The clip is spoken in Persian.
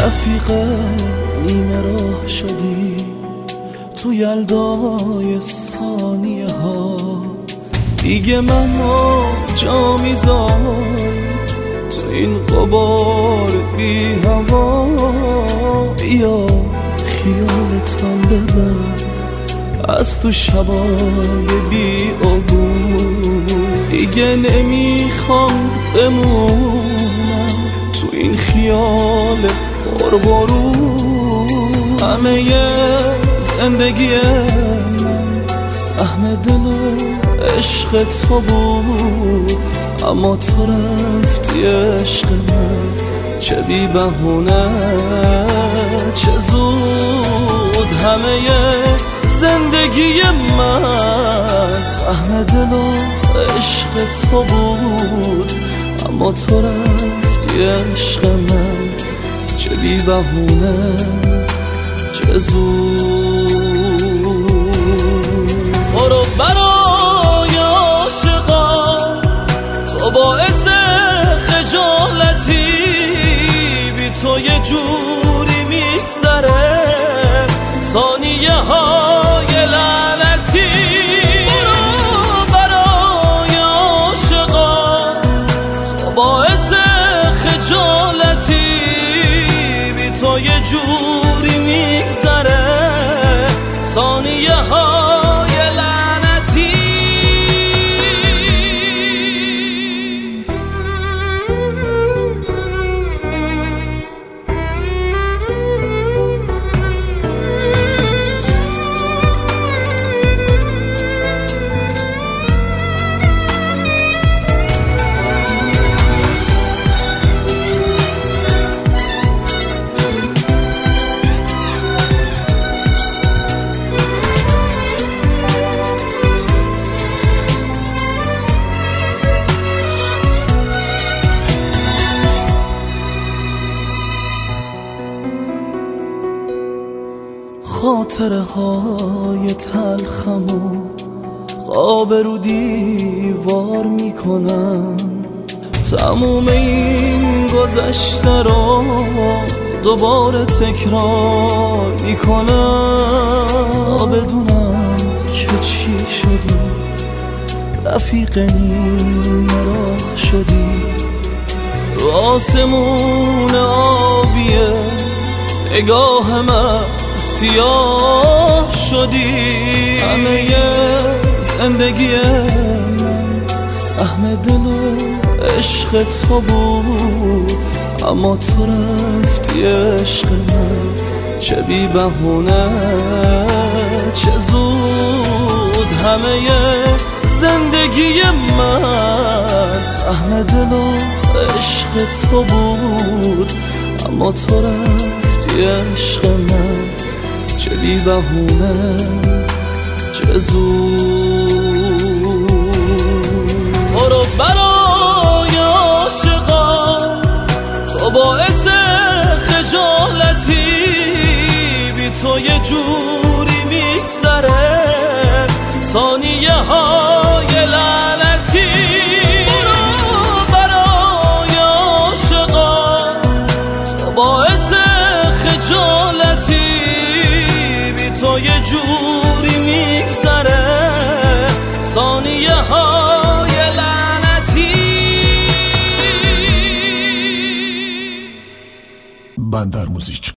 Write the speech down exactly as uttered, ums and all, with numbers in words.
رفیق نیمه راه شدی تو یلدای ثانیه ها، دیگه منو جا میذاری تو این غبار بی هوا. بیا خیالتم ببر از تو شبای بی عبور، دیگه نمیخوام بمونم تو این خیال غرغرو. همه زندگی من سهم دل و عشق تو بود، اما تو رفتی عشق من، چه بی بهونه چه زود. همه زندگی من سهم دل و عشق تو بود، اما تو رفتی عشق من، چه بی بهونه چه زود. برو برای عاشقان تو باعث خجالتی، بی تو یه جوری میگذره ثانیه های لعنتی. برو برای عاشقان تو باعث خجالتی، بی تو یه جوری میگذره ثانیه های لعنتی. خاطره های تلخمو خواب رو دیوار میکنم، تموم این گذشته رو دوباره تکرار میکنم، تا بدونم که چی شده رفیق نیمه راه شدی. رو آسمون آبیه نگاه من سیاه شدی. همه زندگی من سهم دل و عشق تو بود، اما تو رفتی عشق من، چه بی بهونه چه زود. همه زندگی من سهم دل و عشق تو بود، اما تو رفتی عشق من، چه بی بهونه چه زود. برو برای عاشقان تو باعث خجالتی، بی تو یه جوری میگذره ثانیه های لعنتی. برو برای عاشقان تو باعث خجالتی، تو یه جوری میگذره ثانیه های لعنتی. بندر موزیک.